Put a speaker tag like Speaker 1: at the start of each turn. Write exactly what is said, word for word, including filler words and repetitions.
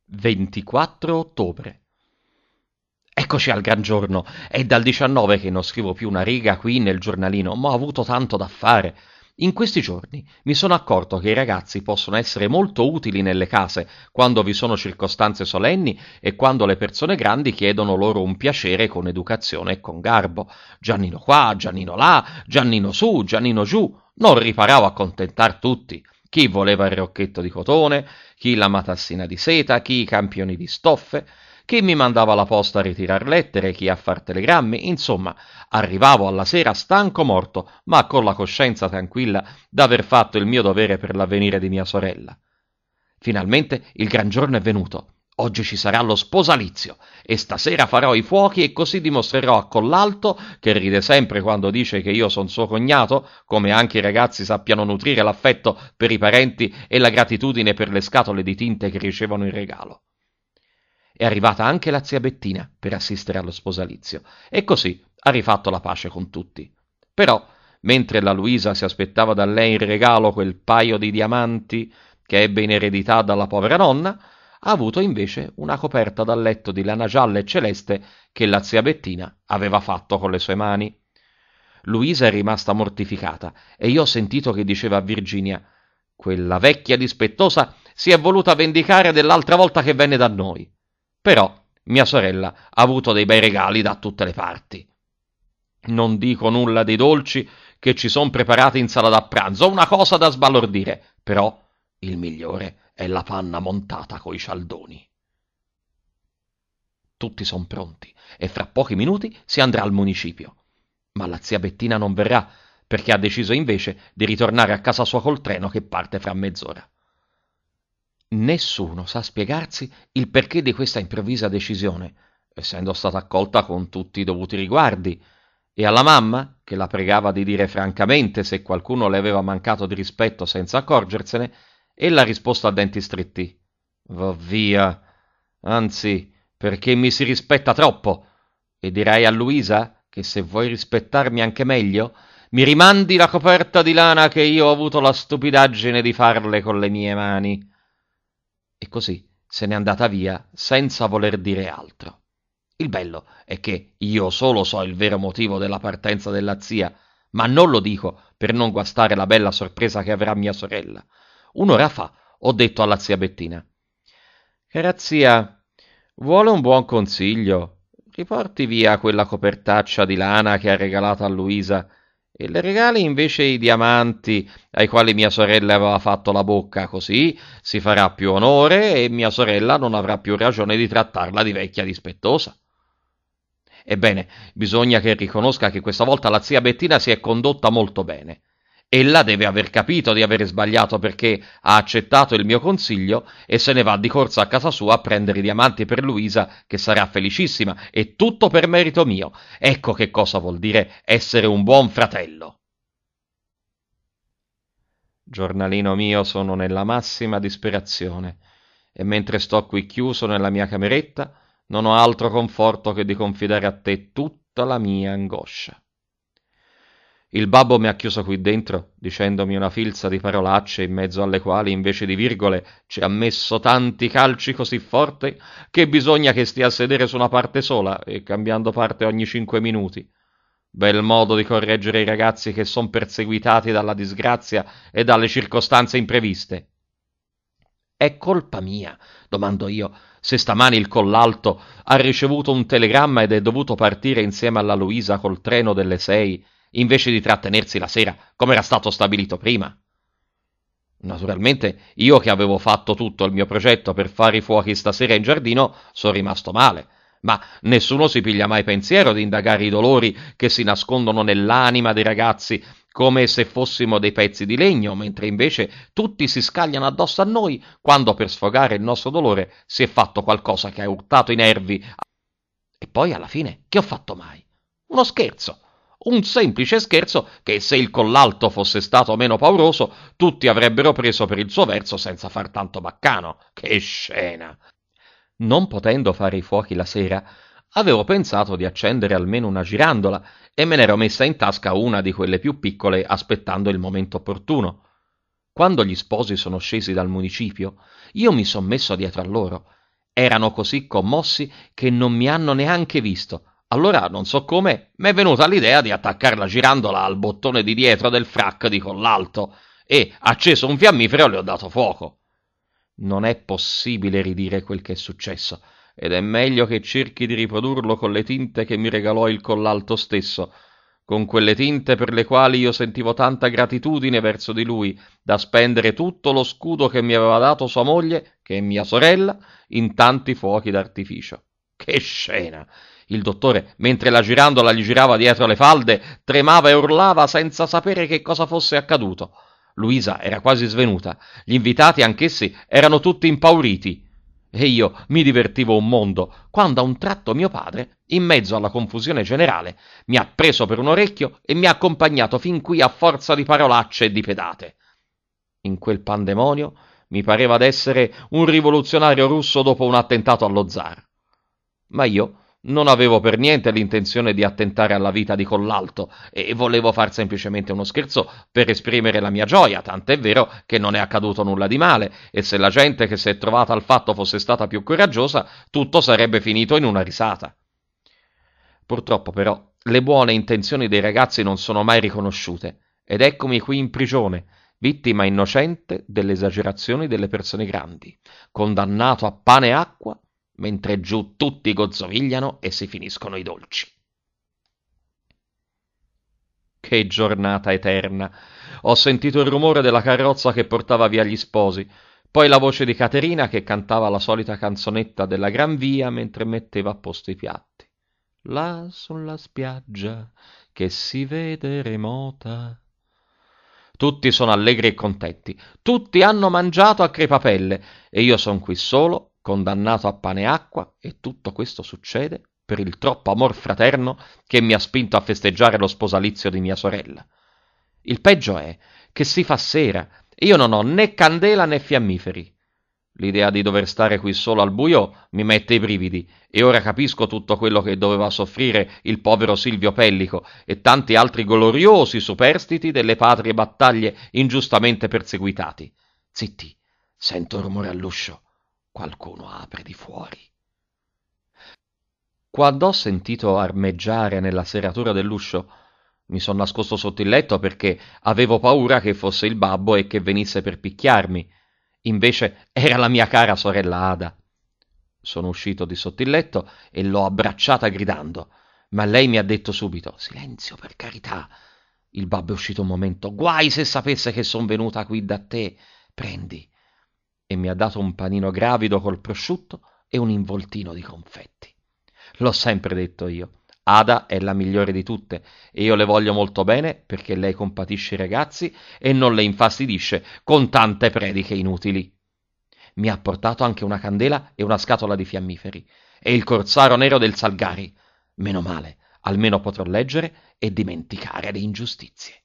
Speaker 1: ventiquattro ottobre. Eccoci al gran giorno. È dal diciannove che non scrivo più una riga qui nel giornalino, ma ho avuto tanto da fare. In questi giorni mi sono accorto che i ragazzi possono essere molto utili nelle case quando vi sono circostanze solenni e quando le persone grandi chiedono loro un piacere con educazione e con garbo. Giannino qua, Giannino là, Giannino su, Giannino giù. Non riparavo a contentar tutti. Chi voleva il rocchetto di cotone, chi la matassina di seta, chi i campioni di stoffe, chi mi mandava alla posta a ritirar lettere, chi a far telegrammi, insomma, arrivavo alla sera stanco morto, ma con la coscienza tranquilla d'aver fatto il mio dovere per l'avvenire di mia sorella. Finalmente il gran giorno è venuto. Oggi ci sarà lo sposalizio e stasera farò i fuochi e così dimostrerò a Collalto, che ride sempre quando dice che io son suo cognato, come anche i ragazzi sappiano nutrire l'affetto per i parenti e la gratitudine per le scatole di tinte che ricevono in regalo. È arrivata anche la zia Bettina per assistere allo sposalizio e così ha rifatto la pace con tutti. Però, mentre la Luisa si aspettava da lei in regalo quel paio di diamanti che ebbe in eredità dalla povera nonna, ha avuto invece una coperta da letto di lana gialla e celeste che la zia Bettina aveva fatto con le sue mani. Luisa è rimasta mortificata e io ho sentito che diceva a Virginia: «Quella vecchia dispettosa si è voluta vendicare dell'altra volta che venne da noi». Però mia sorella ha avuto dei bei regali da tutte le parti. Non dico nulla dei dolci che ci son preparati in sala da pranzo, una cosa da sbalordire, però il migliore è la panna montata coi cialdoni. Tutti son pronti e fra pochi minuti si andrà al municipio. Ma la zia Bettina non verrà, perché ha deciso invece di ritornare a casa sua col treno che parte fra mezz'ora. Nessuno sa spiegarsi il perché di questa improvvisa decisione, essendo stata accolta con tutti i dovuti riguardi, e alla mamma, che la pregava di dire francamente se qualcuno le aveva mancato di rispetto senza accorgersene, ella ha risposto a denti stretti: «Va via, anzi, perché mi si rispetta troppo, e direi a Luisa che se vuoi rispettarmi anche meglio, mi rimandi la coperta di lana che io ho avuto la stupidaggine di farle con le mie mani». E così se n'è andata via senza voler dire altro. Il bello è che io solo so il vero motivo della partenza della zia, ma non lo dico per non guastare la bella sorpresa che avrà mia sorella. Un'ora fa ho detto alla zia Bettina: «Cara zia, vuole un buon consiglio? Riporti via quella copertaccia di lana che ha regalato a Luisa e le regali invece i diamanti ai quali mia sorella aveva fatto la bocca, così si farà più onore e mia sorella non avrà più ragione di trattarla di vecchia dispettosa». Ebbene, bisogna che riconosca che questa volta la zia Bettina si è condotta molto bene. Ella deve aver capito di avere sbagliato perché ha accettato il mio consiglio e se ne va di corsa a casa sua a prendere i diamanti per Luisa, che sarà felicissima, e tutto per merito mio. Ecco che cosa vuol dire essere un buon fratello. Giornalino mio, sono nella massima disperazione e mentre sto qui chiuso nella mia cameretta non ho altro conforto che di confidare a te tutta la mia angoscia. Il babbo mi ha chiuso qui dentro, dicendomi una filza di parolacce in mezzo alle quali, invece di virgole, ci ha messo tanti calci così forti che bisogna che stia a sedere su una parte sola e cambiando parte ogni cinque minuti. Bel modo di correggere i ragazzi che son perseguitati dalla disgrazia e dalle circostanze impreviste. È colpa mia, domando io, se stamani il Collalto ha ricevuto un telegramma ed è dovuto partire insieme alla Luisa col treno delle sei, invece di trattenersi la sera, come era stato stabilito prima. Naturalmente, io che avevo fatto tutto il mio progetto per fare i fuochi stasera in giardino, sono rimasto male, ma nessuno si piglia mai pensiero di indagare i dolori che si nascondono nell'anima dei ragazzi come se fossimo dei pezzi di legno, mentre invece tutti si scagliano addosso a noi quando per sfogare il nostro dolore si è fatto qualcosa che ha urtato i nervi. E poi alla fine, che ho fatto mai? Uno scherzo. Un semplice scherzo che, se il Collalto fosse stato meno pauroso, tutti avrebbero preso per il suo verso senza far tanto baccano. Che scena! Non potendo fare i fuochi la sera, avevo pensato di accendere almeno una girandola e me n'ero messa in tasca una di quelle più piccole aspettando il momento opportuno. Quando gli sposi sono scesi dal municipio, io mi son messo dietro a loro Erano così commossi che non mi hanno neanche visto. Allora, non so come, m'è venuta l'idea di attaccare la girandola al bottone di dietro del frac di collalto e, acceso un fiammifero, le ho dato fuoco. Non è possibile ridire quel che è successo, ed è meglio che cerchi di riprodurlo con le tinte che mi regalò il collalto stesso, con quelle tinte per le quali io sentivo tanta gratitudine verso di lui, da spendere tutto lo scudo che mi aveva dato sua moglie, che è mia sorella, in tanti fuochi d'artificio. Che scena! Il dottore, mentre la girandola gli girava dietro le falde, tremava e urlava senza sapere che cosa fosse accaduto. Luisa era quasi svenuta, gli invitati anch'essi erano tutti impauriti. E io mi divertivo un mondo, quando a un tratto mio padre, in mezzo alla confusione generale, mi ha preso per un orecchio e mi ha accompagnato fin qui a forza di parolacce e di pedate. In quel pandemonio mi pareva d'essere un rivoluzionario russo dopo un attentato allo zar. Ma io non avevo per niente l'intenzione di attentare alla vita di Collalto e volevo far semplicemente uno scherzo per esprimere la mia gioia, tant'è vero che non è accaduto nulla di male e se la gente che si è trovata al fatto fosse stata più coraggiosa, tutto sarebbe finito in una risata. Purtroppo però le buone intenzioni dei ragazzi non sono mai riconosciute ed eccomi qui in prigione, vittima innocente delle esagerazioni delle persone grandi, condannato a pane e acqua mentre giù tutti gozzovigliano e si finiscono i dolci. Che giornata eterna! Ho sentito il rumore della carrozza che portava via gli sposi, poi la voce di Caterina che cantava la solita canzonetta della Gran Via mentre metteva a posto i piatti. Là sulla spiaggia che si vede remota. Tutti sono allegri e contenti, tutti hanno mangiato a crepapelle e io son qui solo, condannato a pane e acqua, e tutto questo succede per il troppo amor fraterno che mi ha spinto a festeggiare lo sposalizio di mia sorella. Il peggio è che si fa sera e io non ho né candela né fiammiferi. L'idea di dover stare qui solo al buio mi mette i brividi e ora capisco tutto quello che doveva soffrire il povero Silvio Pellico e tanti altri gloriosi superstiti delle patrie battaglie ingiustamente perseguitati. Zitti, sento un rumore all'uscio. Qualcuno apre di fuori. Quando ho sentito armeggiare nella serratura dell'uscio, mi son nascosto sotto il letto perché avevo paura che fosse il babbo e che venisse per picchiarmi. Invece era la mia cara sorella Ada. Sono uscito di sotto il letto e l'ho abbracciata gridando, ma lei mi ha detto subito: «Silenzio, per carità». Il babbo è uscito un momento. «Guai se sapesse che son venuta qui da te. Prendi». E mi ha dato un panino gravido col prosciutto e un involtino di confetti. L'ho sempre detto io, Ada è la migliore di tutte e io le voglio molto bene perché lei compatisce i ragazzi e non le infastidisce con tante prediche inutili. Mi ha portato anche una candela e una scatola di fiammiferi e il corsaro nero del Salgari. Meno male, almeno potrò leggere e dimenticare le ingiustizie.